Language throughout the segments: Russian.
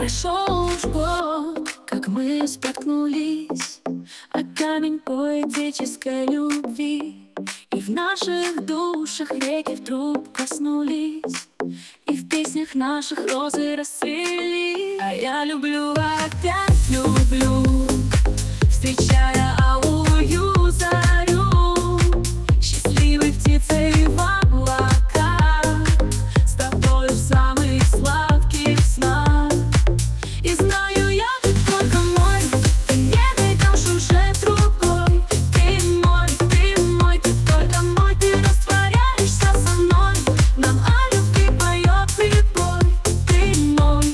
Прошел уж год, как мы споткнулись о камень поэтической любви, и в наших душах реки вдруг коснулись, и в песнях наших розы расцвели. А я люблю, опять люблю, встречая алую зарю, счастливой птицей в облаках, с тобой в самых сладких снах. И знаю я, ты только мой, ты не найдешь уже другой. Ты мой, ты только мой, ты растворяешься со мной. Нам о любви поет прибой. Ты мой.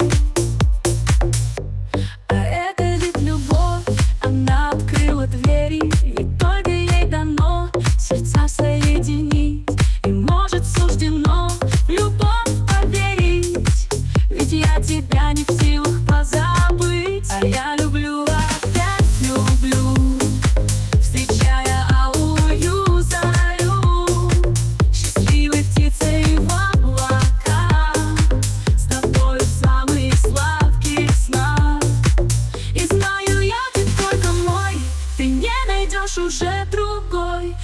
А это ведь любовь, она открыла двери, ведь только ей дано сердца соединить. И может суждено в любовь поверить, ведь я тебя не в силах позабыть. А я люблю, опять люблю, встречая алую зарю, счастливой птицей в облаках, с тобой в самых сладких снах. И знаю я, ты только мой, ты не найдешь уже другой.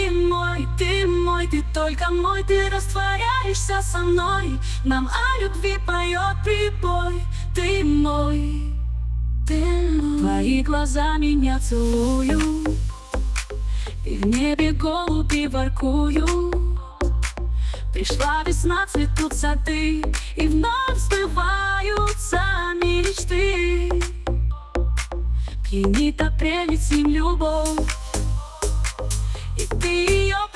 Ты только мой, ты растворяешься со мной. Нам о любви поет прибой. Ты мой, ты мой. Твои глаза меня целуют, и в небе голуби воркуют. Пришла весна, цветут сады, и вновь сбываются мечты. Пьянит апрель, с ним любовь, и ты ее